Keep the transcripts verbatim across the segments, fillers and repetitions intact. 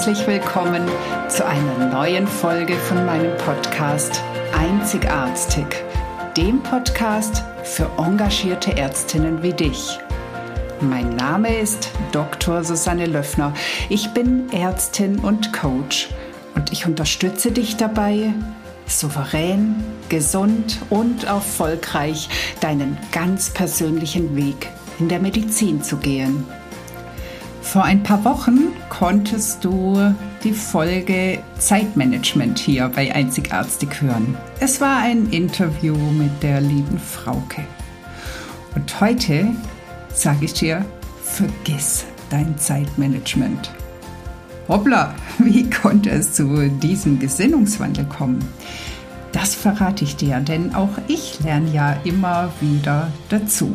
herzlich willkommen zu einer neuen Folge von meinem Podcast Einzigartig, dem Podcast für engagierte Ärztinnen wie dich. Mein Name ist Doktor Susanne Löffner. Ich bin Ärztin und Coach und ich unterstütze dich dabei, souverän, gesund und erfolgreich deinen ganz persönlichen Weg in der Medizin zu gehen. Vor ein paar Wochen konntest du die Folge Zeitmanagement hier bei Einzigartig hören. Es war ein Interview mit der lieben Frauke. Und heute sage ich dir, vergiss dein Zeitmanagement. Hoppla, wie konnte es zu diesem Gesinnungswandel kommen? Das verrate ich dir, denn auch ich lerne ja immer wieder dazu.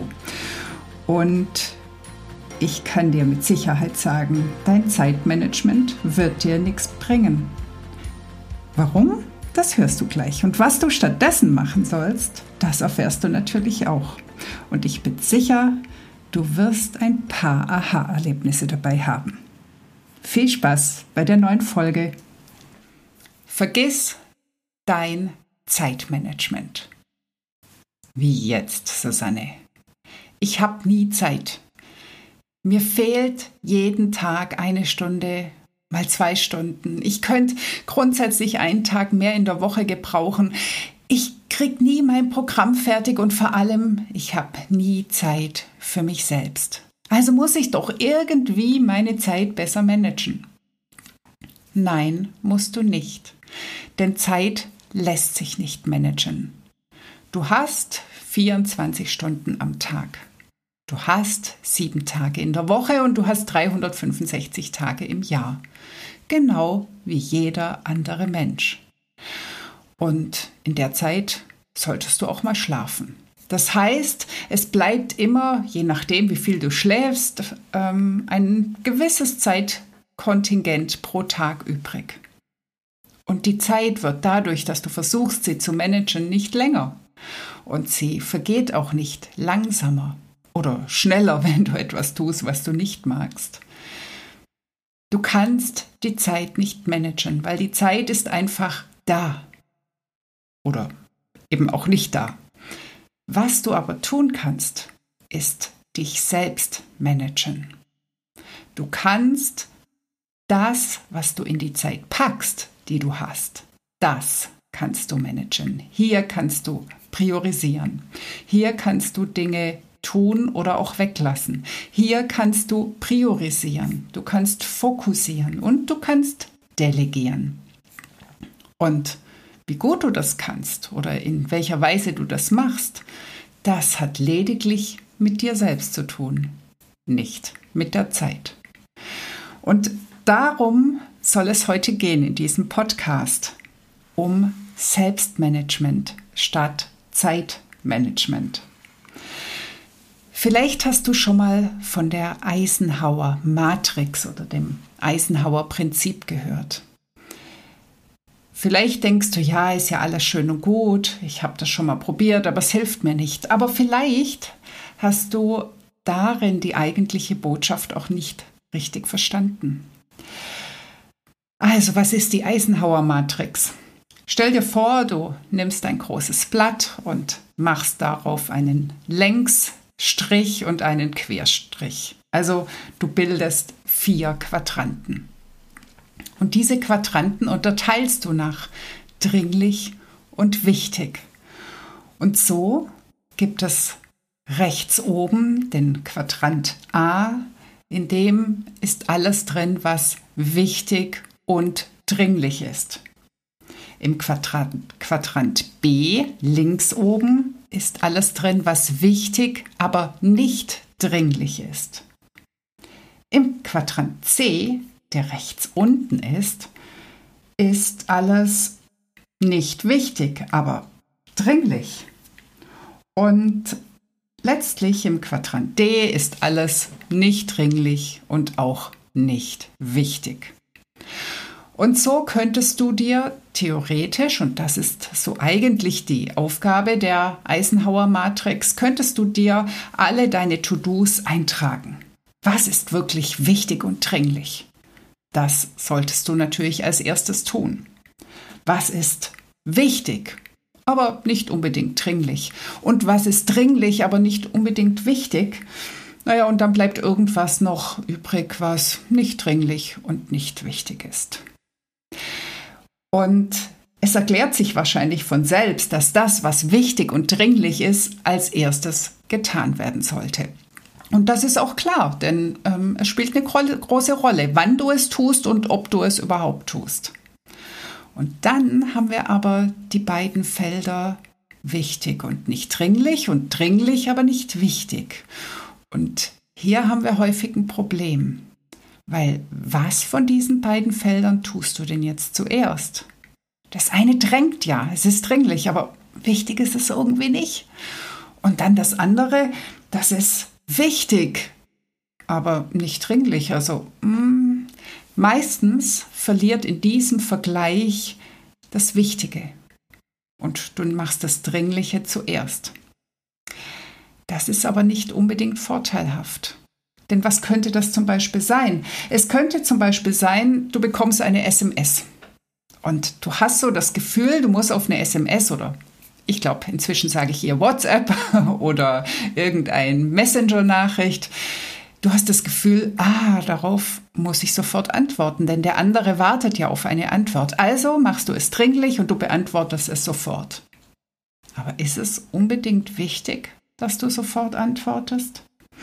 Und ich kann dir mit Sicherheit sagen, dein Zeitmanagement wird dir nichts bringen. Warum? Das hörst du gleich. Und was du stattdessen machen sollst, das erfährst du natürlich auch. Und ich bin sicher, du wirst ein paar Aha-Erlebnisse dabei haben. Viel Spaß bei der neuen Folge. Vergiss dein Zeitmanagement. Wie jetzt, Susanne? Ich habe nie Zeit. Mir fehlt jeden Tag eine Stunde, mal zwei Stunden. Ich könnte grundsätzlich einen Tag mehr in der Woche gebrauchen. Ich kriege nie mein Programm fertig und vor allem, ich habe nie Zeit für mich selbst. Also muss ich doch irgendwie meine Zeit besser managen. Nein, musst du nicht. Denn Zeit lässt sich nicht managen. Du hast vierundzwanzig Stunden am Tag. Du hast sieben Tage in der Woche und du hast dreihundertfünfundsechzig Tage im Jahr. Genau wie jeder andere Mensch. Und in der Zeit solltest du auch mal schlafen. Das heißt, es bleibt immer, je nachdem wie viel du schläfst, ähm, ein gewisses Zeitkontingent pro Tag übrig. Und die Zeit wird dadurch, dass du versuchst, sie zu managen, nicht länger. Und sie vergeht auch nicht langsamer. Oder schneller, wenn du etwas tust, was du nicht magst. Du kannst die Zeit nicht managen, weil die Zeit ist einfach da. Oder eben auch nicht da. Was du aber tun kannst, ist dich selbst managen. Du kannst das, was du in die Zeit packst, die du hast, das kannst du managen. Hier kannst du priorisieren. Hier kannst du Dinge tun oder auch weglassen. Hier kannst du priorisieren, du kannst fokussieren und du kannst delegieren. Und wie gut du das kannst oder in welcher Weise du das machst, das hat lediglich mit dir selbst zu tun, nicht mit der Zeit. Und darum soll es heute gehen in diesem Podcast, um Selbstmanagement statt Zeitmanagement. Vielleicht hast du schon mal von der Eisenhower-Matrix oder dem Eisenhower-Prinzip gehört. Vielleicht denkst du, ja, ist ja alles schön und gut, ich habe das schon mal probiert, aber es hilft mir nicht. Aber vielleicht hast du darin die eigentliche Botschaft auch nicht richtig verstanden. Also, was ist die Eisenhower-Matrix? Stell dir vor, du nimmst ein großes Blatt und machst darauf einen Längs- Strich und einen Querstrich. Also du bildest vier Quadranten. Und diese Quadranten unterteilst du nach dringlich und wichtig. Und so gibt es rechts oben den Quadrant A, in dem ist alles drin, was wichtig und dringlich ist. Im Quadrant, Quadrant B, links oben, ist alles drin, was wichtig, aber nicht dringlich ist. Im Quadrant C, der rechts unten ist, ist alles nicht wichtig, aber dringlich. Und letztlich im Quadrant D ist alles nicht dringlich und auch nicht wichtig. Und so könntest du dir theoretisch, und das ist so eigentlich die Aufgabe der Eisenhower-Matrix, könntest du dir alle deine To-Dos eintragen. Was ist wirklich wichtig und dringlich? Das solltest du natürlich als erstes tun. Was ist wichtig, aber nicht unbedingt dringlich? Und was ist dringlich, aber nicht unbedingt wichtig? Naja, und dann bleibt irgendwas noch übrig, was nicht dringlich und nicht wichtig ist. Und es erklärt sich wahrscheinlich von selbst, dass das, was wichtig und dringlich ist, als erstes getan werden sollte. Und das ist auch klar, denn ähm, es spielt eine gro- große Rolle, wann du es tust und ob du es überhaupt tust. Und dann haben wir aber die beiden Felder wichtig und nicht dringlich und dringlich, aber nicht wichtig. Und hier haben wir häufig ein Problem, weil was von diesen beiden Feldern tust du denn jetzt zuerst? Das eine drängt ja, es ist dringlich, aber wichtig ist es irgendwie nicht. Und dann das andere, das ist wichtig, aber nicht dringlich. Also mh, meistens verliert in diesem Vergleich das Wichtige und du machst das Dringliche zuerst. Das ist aber nicht unbedingt vorteilhaft. Denn was könnte das zum Beispiel sein? Es könnte zum Beispiel sein, du bekommst eine S M S und du hast so das Gefühl, du musst auf eine S M S oder ich glaube, inzwischen sage ich eher WhatsApp oder irgendein Messenger-Nachricht. Du hast das Gefühl, ah, darauf muss ich sofort antworten, denn der andere wartet ja auf eine Antwort. Also machst du es dringlich und du beantwortest es sofort. Aber ist es unbedingt wichtig, dass du sofort antwortest?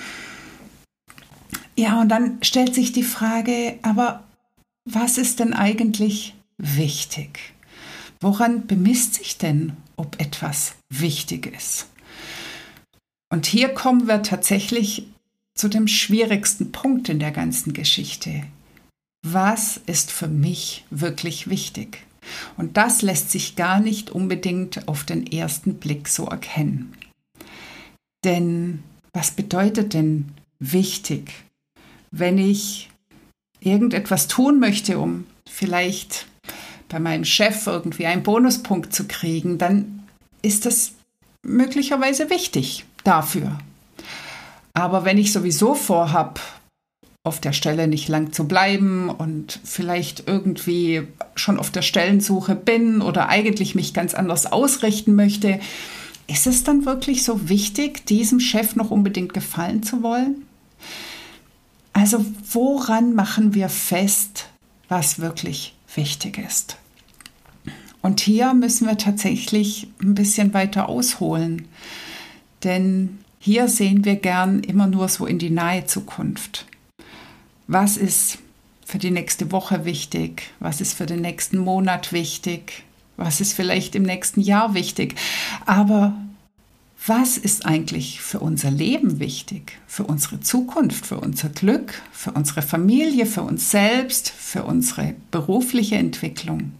Ja, und dann stellt sich die Frage, aber was ist denn eigentlich wichtig? Woran bemisst sich denn, ob etwas wichtig ist? Und hier kommen wir tatsächlich zu dem schwierigsten Punkt in der ganzen Geschichte. Was ist für mich wirklich wichtig? Und das lässt sich gar nicht unbedingt auf den ersten Blick so erkennen. Denn was bedeutet denn wichtig? Wenn ich irgendetwas tun möchte, um vielleicht bei meinem Chef irgendwie einen Bonuspunkt zu kriegen, dann ist das möglicherweise wichtig dafür. Aber wenn ich sowieso vorhabe, auf der Stelle nicht lang zu bleiben und vielleicht irgendwie schon auf der Stellensuche bin oder eigentlich mich ganz anders ausrichten möchte, ist es dann wirklich so wichtig, diesem Chef noch unbedingt gefallen zu wollen? Also woran machen wir fest, was wirklich wichtig ist? Und hier müssen wir tatsächlich ein bisschen weiter ausholen, denn hier sehen wir gern immer nur so in die nahe Zukunft. Was ist für die nächste Woche wichtig? Was ist für den nächsten Monat wichtig? Was ist vielleicht im nächsten Jahr wichtig? Aber was ist eigentlich für unser Leben wichtig? Für unsere Zukunft, für unser Glück, für unsere Familie, für uns selbst, für unsere berufliche Entwicklung?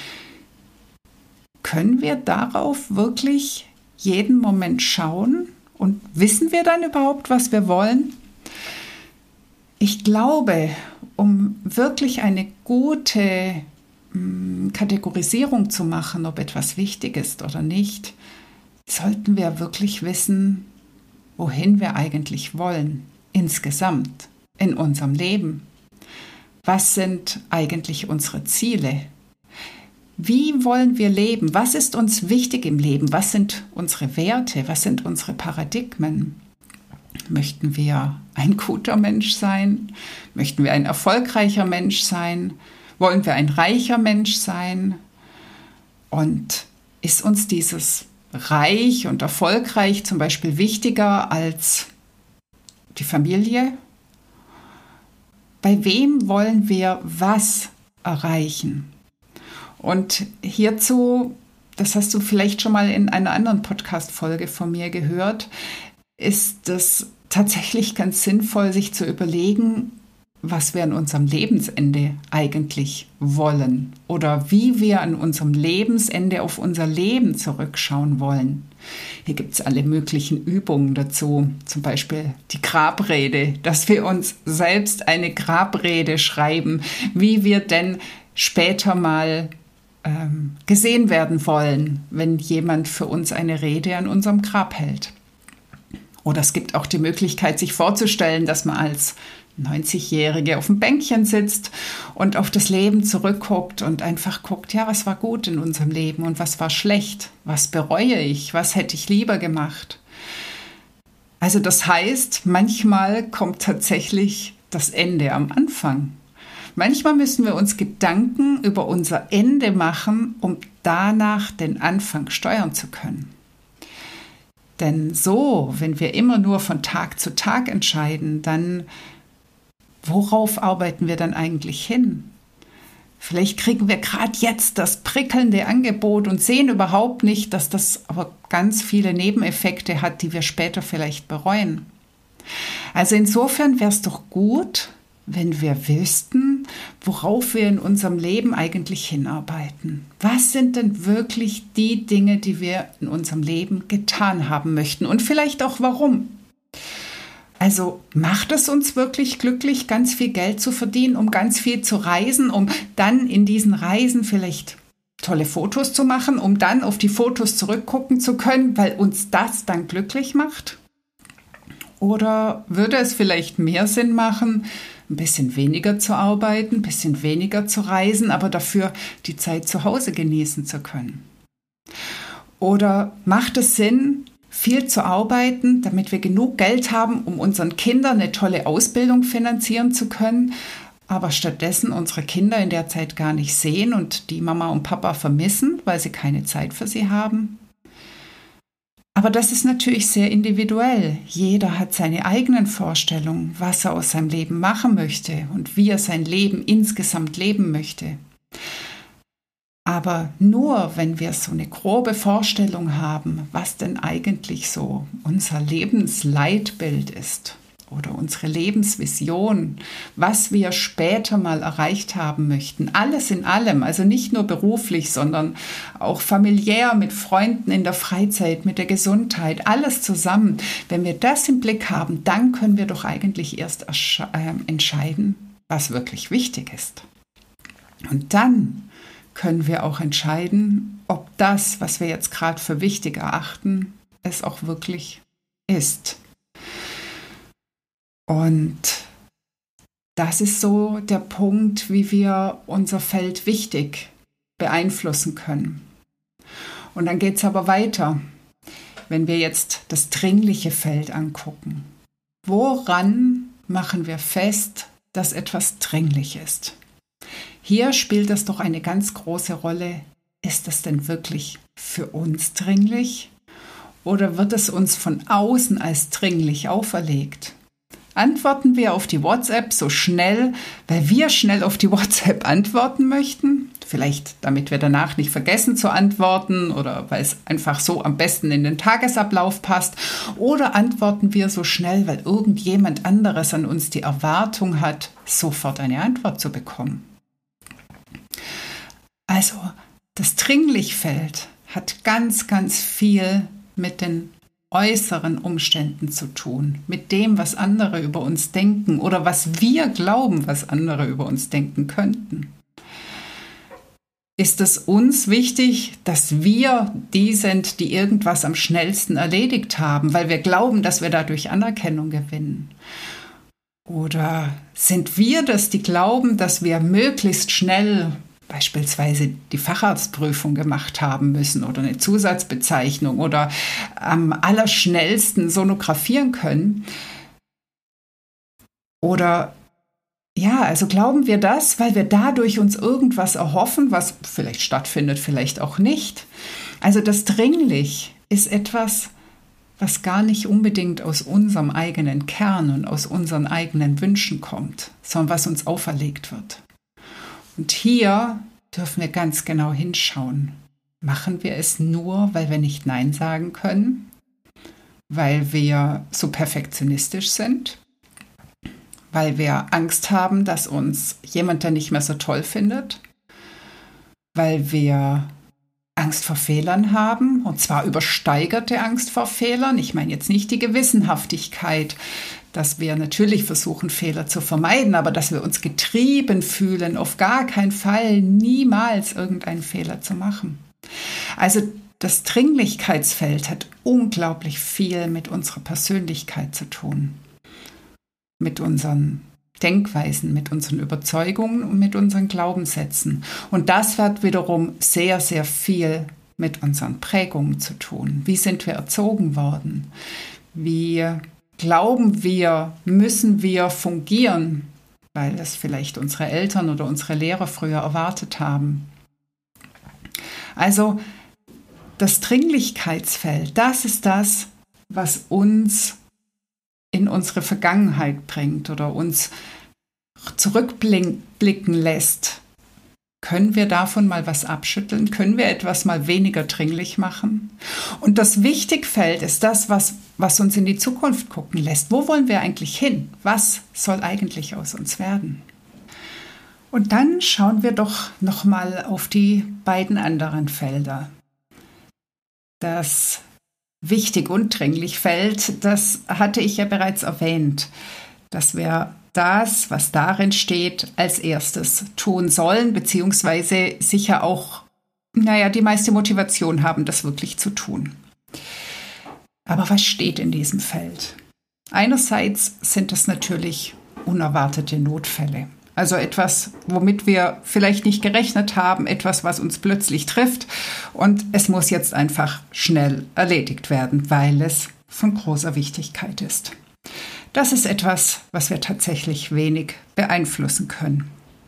Können wir darauf wirklich jeden Moment schauen? Und wissen wir dann überhaupt, was wir wollen? Ich glaube, um wirklich eine gute mh, Kategorisierung zu machen, ob etwas wichtig ist oder nicht, sollten wir wirklich wissen, wohin wir eigentlich wollen, insgesamt in unserem Leben. Was sind eigentlich unsere Ziele? Wie wollen wir leben? Was ist uns wichtig im Leben? Was sind unsere Werte? Was sind unsere Paradigmen? Möchten wir ein guter Mensch sein? Möchten wir ein erfolgreicher Mensch sein? Wollen wir ein reicher Mensch sein? Und ist uns dieses reich und erfolgreich zum Beispiel wichtiger als die Familie? Bei wem wollen wir was erreichen? Und hierzu, das hast du vielleicht schon mal in einer anderen Podcast-Folge von mir gehört, ist es tatsächlich ganz sinnvoll, sich zu überlegen, was wir an unserem Lebensende eigentlich wollen oder wie wir an unserem Lebensende auf unser Leben zurückschauen wollen. Hier gibt es alle möglichen Übungen dazu, zum Beispiel die Grabrede, dass wir uns selbst eine Grabrede schreiben, wie wir denn später mal ähm, gesehen werden wollen, wenn jemand für uns eine Rede an unserem Grab hält. Oder es gibt auch die Möglichkeit, sich vorzustellen, dass man als neunzigjährige auf dem Bänkchen sitzt und auf das Leben zurückguckt und einfach guckt, ja, was war gut in unserem Leben und was war schlecht? Was bereue ich? Was hätte ich lieber gemacht? Also das heißt, manchmal kommt tatsächlich das Ende am Anfang. Manchmal müssen wir uns Gedanken über unser Ende machen, um danach den Anfang steuern zu können. Denn so, wenn wir immer nur von Tag zu Tag entscheiden, dann worauf arbeiten wir dann eigentlich hin? Vielleicht kriegen wir gerade jetzt das prickelnde Angebot und sehen überhaupt nicht, dass das aber ganz viele Nebeneffekte hat, die wir später vielleicht bereuen. Also insofern wäre es doch gut, wenn wir wüssten, worauf wir in unserem Leben eigentlich hinarbeiten. Was sind denn wirklich die Dinge, die wir in unserem Leben getan haben möchten und vielleicht auch warum? Also macht es uns wirklich glücklich, ganz viel Geld zu verdienen, um ganz viel zu reisen, um dann in diesen Reisen vielleicht tolle Fotos zu machen, um dann auf die Fotos zurückgucken zu können, weil uns das dann glücklich macht? Oder würde es vielleicht mehr Sinn machen, ein bisschen weniger zu arbeiten, ein bisschen weniger zu reisen, aber dafür die Zeit zu Hause genießen zu können? Oder macht es Sinn, viel zu arbeiten, damit wir genug Geld haben, um unseren Kindern eine tolle Ausbildung finanzieren zu können, aber stattdessen unsere Kinder in der Zeit gar nicht sehen und die Mama und Papa vermissen, weil sie keine Zeit für sie haben? Aber das ist natürlich sehr individuell. Jeder hat seine eigenen Vorstellungen, was er aus seinem Leben machen möchte und wie er sein Leben insgesamt leben möchte. Aber nur wenn wir so eine grobe Vorstellung haben, was denn eigentlich so unser Lebensleitbild ist oder unsere Lebensvision, was wir später mal erreicht haben möchten, alles in allem, also nicht nur beruflich, sondern auch familiär, mit Freunden in der Freizeit, mit der Gesundheit, alles zusammen. Wenn wir das im Blick haben, dann können wir doch eigentlich erst entscheiden, was wirklich wichtig ist. Und dann können wir auch entscheiden, ob das, was wir jetzt gerade für wichtig erachten, es auch wirklich ist. Und das ist so der Punkt, wie wir unser Feld wichtig beeinflussen können. Und dann geht es aber weiter, wenn wir jetzt das dringliche Feld angucken. Woran machen wir fest, dass etwas dringlich ist? Hier spielt es doch eine ganz große Rolle. Ist es denn wirklich für uns dringlich? Oder wird es uns von außen als dringlich auferlegt? Antworten wir auf die WhatsApp so schnell, weil wir schnell auf die WhatsApp antworten möchten? Vielleicht damit wir danach nicht vergessen zu antworten oder weil es einfach so am besten in den Tagesablauf passt? Oder antworten wir so schnell, weil irgendjemand anderes an uns die Erwartung hat, sofort eine Antwort zu bekommen? Also das Dringlichfeld hat ganz, ganz viel mit den äußeren Umständen zu tun, mit dem, was andere über uns denken oder was wir glauben, was andere über uns denken könnten. Ist es uns wichtig, dass wir die sind, die irgendwas am schnellsten erledigt haben, weil wir glauben, dass wir dadurch Anerkennung gewinnen? Oder sind wir das, die glauben, dass wir möglichst schnell beispielsweise die Facharztprüfung gemacht haben müssen oder eine Zusatzbezeichnung oder am allerschnellsten sonografieren können? Oder ja, also glauben wir das, weil wir dadurch uns irgendwas erhoffen, was vielleicht stattfindet, vielleicht auch nicht? Also das dringlich ist etwas, was gar nicht unbedingt aus unserem eigenen Kern und aus unseren eigenen Wünschen kommt, sondern was uns auferlegt wird. Und hier dürfen wir ganz genau hinschauen. Machen wir es nur, weil wir nicht Nein sagen können? Weil wir so perfektionistisch sind? Weil wir Angst haben, dass uns jemand dann nicht mehr so toll findet? Weil wir Angst vor Fehlern haben, und zwar übersteigerte Angst vor Fehlern. Ich meine jetzt nicht die Gewissenhaftigkeit, dass wir natürlich versuchen, Fehler zu vermeiden, aber dass wir uns getrieben fühlen, auf gar keinen Fall, niemals irgendeinen Fehler zu machen. Also das Dringlichkeitsfeld hat unglaublich viel mit unserer Persönlichkeit zu tun, mit unseren Denkweisen, mit unseren Überzeugungen und mit unseren Glaubenssätzen. Und das hat wiederum sehr, sehr viel mit unseren Prägungen zu tun. Wie sind wir erzogen worden? Wie glauben wir, müssen wir fungieren, weil es vielleicht unsere Eltern oder unsere Lehrer früher erwartet haben? Also das Dringlichkeitsfeld, das ist das, was uns in unsere Vergangenheit bringt oder uns zurückblicken lässt. Können wir davon mal was abschütteln? Können wir etwas mal weniger dringlich machen? Und das Wichtigfeld ist das, was, was uns in die Zukunft gucken lässt. Wo wollen wir eigentlich hin? Was soll eigentlich aus uns werden? Und dann schauen wir doch noch mal auf die beiden anderen Felder. Das Wichtig und dringlich Feld, das hatte ich ja bereits erwähnt, dass wir das, was darin steht, als erstes tun sollen, beziehungsweise sicher auch, naja, die meiste Motivation haben, das wirklich zu tun. Aber was steht in diesem Feld? Einerseits sind es natürlich unerwartete Notfälle. Also etwas, womit wir vielleicht nicht gerechnet haben, etwas, was uns plötzlich trifft und es muss jetzt einfach schnell erledigt werden, weil es von großer Wichtigkeit ist. Das ist etwas, was wir tatsächlich wenig beeinflussen können.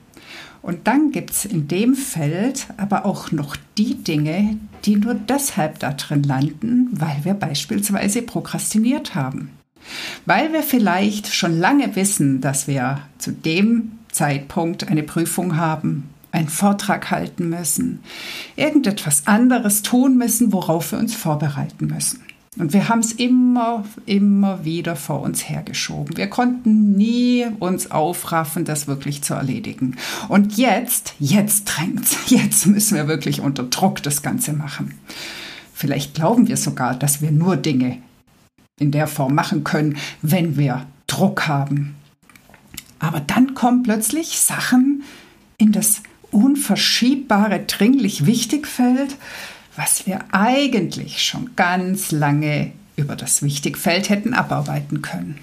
Und dann gibt es in dem Feld aber auch noch die Dinge, die nur deshalb da drin landen, weil wir beispielsweise prokrastiniert haben. Weil wir vielleicht schon lange wissen, dass wir zu dem Zeitpunkt eine Prüfung haben, einen Vortrag halten müssen, irgendetwas anderes tun müssen, worauf wir uns vorbereiten müssen. Und wir haben es immer, immer wieder vor uns hergeschoben. Wir konnten nie uns aufraffen, das wirklich zu erledigen. Und jetzt, jetzt drängt's. Jetzt müssen wir wirklich unter Druck das Ganze machen. Vielleicht glauben wir sogar, dass wir nur Dinge in der Form machen können, wenn wir Druck haben. Aber dann kommen plötzlich Sachen in das unverschiebbare, dringlich Wichtigfeld, was wir eigentlich schon ganz lange über das Wichtigfeld hätten abarbeiten können.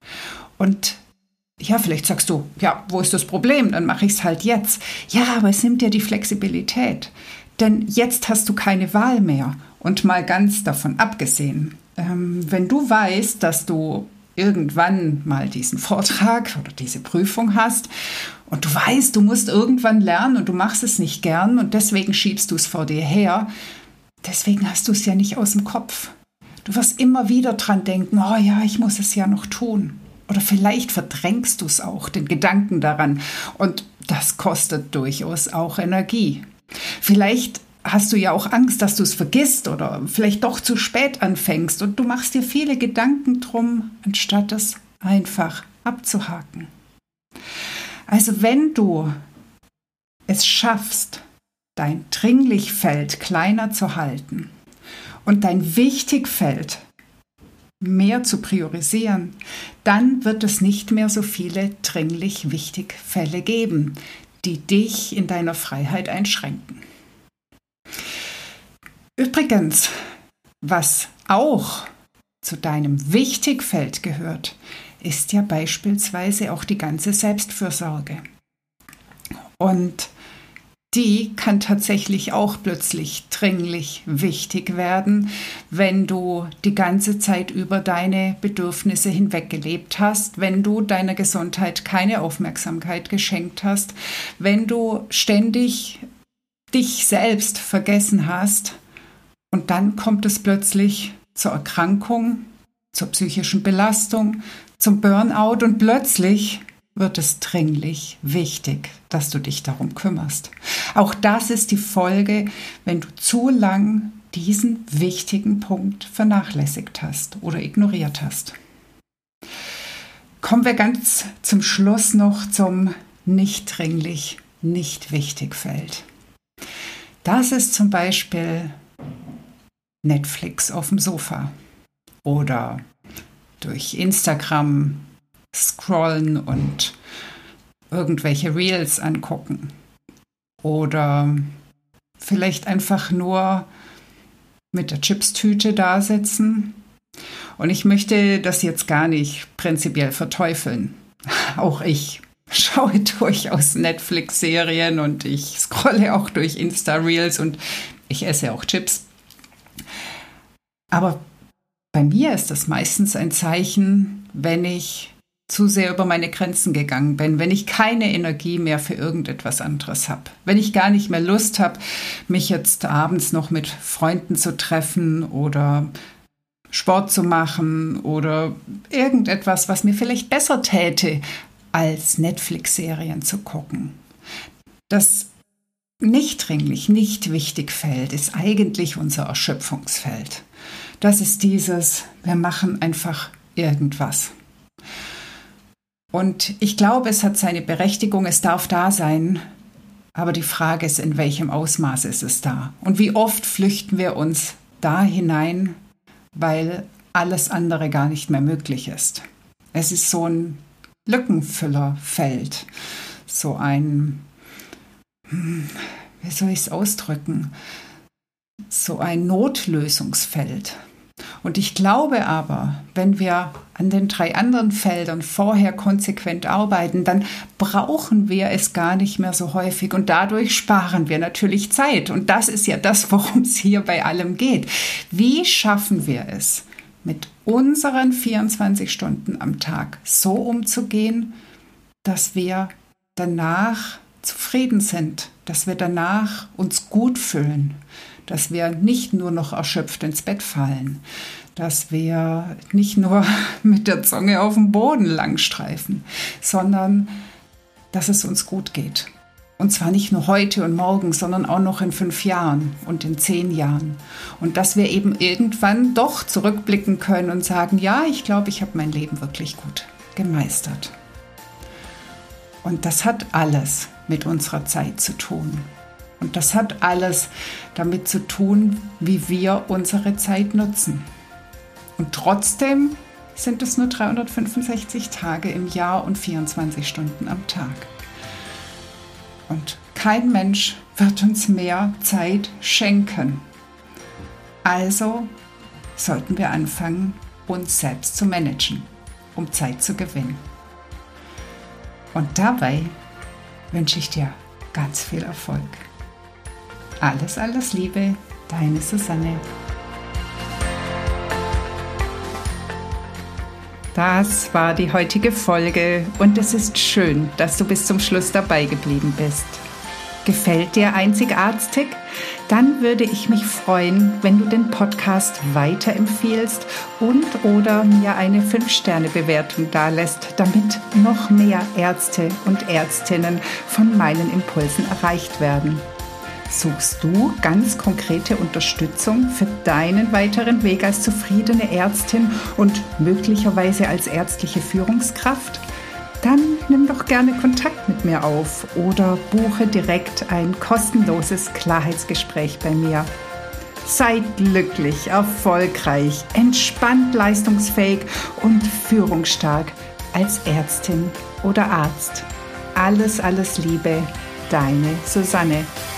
Und ja, vielleicht sagst du, ja, wo ist das Problem? Dann mache ich es halt jetzt. Ja, aber es nimmt dir die Flexibilität. Denn jetzt hast du keine Wahl mehr. Und mal ganz davon abgesehen, ähm, wenn du weißt, dass du irgendwann mal diesen Vortrag oder diese Prüfung hast und du weißt, du musst irgendwann lernen und du machst es nicht gern und deswegen schiebst du es vor dir her, deswegen hast du es ja nicht aus dem Kopf. Du wirst immer wieder dran denken, oh ja, ich muss es ja noch tun. Oder vielleicht verdrängst du es auch, den Gedanken daran. Und das kostet durchaus auch Energie. Vielleicht hast du ja auch Angst, dass du es vergisst oder vielleicht doch zu spät anfängst und du machst dir viele Gedanken drum, anstatt es einfach abzuhaken. Also wenn du es schaffst, dein Dringlichfeld kleiner zu halten und dein Wichtigfeld mehr zu priorisieren, dann wird es nicht mehr so viele dringlich wichtig Fälle geben, die dich in deiner Freiheit einschränken. Übrigens, was auch zu deinem Wichtigfeld gehört, ist ja beispielsweise auch die ganze Selbstfürsorge. Und die kann tatsächlich auch plötzlich dringlich wichtig werden, wenn du die ganze Zeit über deine Bedürfnisse hinweggelebt hast, wenn du deiner Gesundheit keine Aufmerksamkeit geschenkt hast, wenn du ständig dich selbst vergessen hast und dann kommt es plötzlich zur Erkrankung, zur psychischen Belastung, zum Burnout und plötzlich wird es dringlich wichtig, dass du dich darum kümmerst. Auch das ist die Folge, wenn du zu lang diesen wichtigen Punkt vernachlässigt hast oder ignoriert hast. Kommen wir ganz zum Schluss noch zum nicht dringlich, nicht wichtig Feld. Das ist zum Beispiel Netflix auf dem Sofa oder durch Instagram scrollen und irgendwelche Reels angucken oder vielleicht einfach nur mit der Chipstüte da sitzen. Und ich möchte das jetzt gar nicht prinzipiell verteufeln. Auch ich schaue durchaus Netflix-Serien und ich scrolle auch durch Insta-Reels und ich esse auch Chips. Aber bei mir ist das meistens ein Zeichen, wenn ich zu sehr über meine Grenzen gegangen bin, wenn ich keine Energie mehr für irgendetwas anderes habe, wenn ich gar nicht mehr Lust habe, mich jetzt abends noch mit Freunden zu treffen oder Sport zu machen oder irgendetwas, was mir vielleicht besser täte, als Netflix-Serien zu gucken. Das nicht dringlich, nicht wichtig Feld ist eigentlich unser Erschöpfungsfeld. Das ist dieses, wir machen einfach irgendwas. Und ich glaube, es hat seine Berechtigung, es darf da sein, aber die Frage ist, in welchem Ausmaß ist es da? Und wie oft flüchten wir uns da hinein, weil alles andere gar nicht mehr möglich ist. Es ist so ein Lückenfüllerfeld, so ein, wie soll ich es ausdrücken, so ein Notlösungsfeld. Und ich glaube aber, wenn wir an den drei anderen Feldern vorher konsequent arbeiten, dann brauchen wir es gar nicht mehr so häufig und dadurch sparen wir natürlich Zeit. Und das ist ja das, worum es hier bei allem geht. Wie schaffen wir es, mit unseren vierundzwanzig Stunden am Tag so umzugehen, dass wir danach zufrieden sind, dass wir danach uns gut fühlen, dass wir nicht nur noch erschöpft ins Bett fallen, dass wir nicht nur mit der Zunge auf dem Boden langstreifen, sondern dass es uns gut geht. Und zwar nicht nur heute und morgen, sondern auch noch in fünf Jahren und in zehn Jahren. Und dass wir eben irgendwann doch zurückblicken können und sagen, ja, ich glaube, ich habe mein Leben wirklich gut gemeistert. Und das hat alles mit unserer Zeit zu tun. Und das hat alles damit zu tun, wie wir unsere Zeit nutzen. Und trotzdem sind es nur dreihundertfünfundsechzig Tage im Jahr und vierundzwanzig Stunden am Tag. Und kein Mensch wird uns mehr Zeit schenken. Also sollten wir anfangen, uns selbst zu managen, um Zeit zu gewinnen. Und dabei wünsche ich dir ganz viel Erfolg. Alles, alles Liebe, deine Susanne. Das war die heutige Folge und es ist schön, dass du bis zum Schluss dabei geblieben bist. Gefällt dir Einzigartig? Dann würde ich mich freuen, wenn du den Podcast weiterempfiehlst und oder mir eine fünf Sterne Bewertung dalässt, damit noch mehr Ärzte und Ärztinnen von meinen Impulsen erreicht werden. Suchst du ganz konkrete Unterstützung für deinen weiteren Weg als zufriedene Ärztin und möglicherweise als ärztliche Führungskraft? Dann nimm doch gerne Kontakt mit mir auf oder buche direkt ein kostenloses Klarheitsgespräch bei mir. Sei glücklich, erfolgreich, entspannt, leistungsfähig und führungsstark als Ärztin oder Arzt. Alles, alles Liebe, deine Susanne.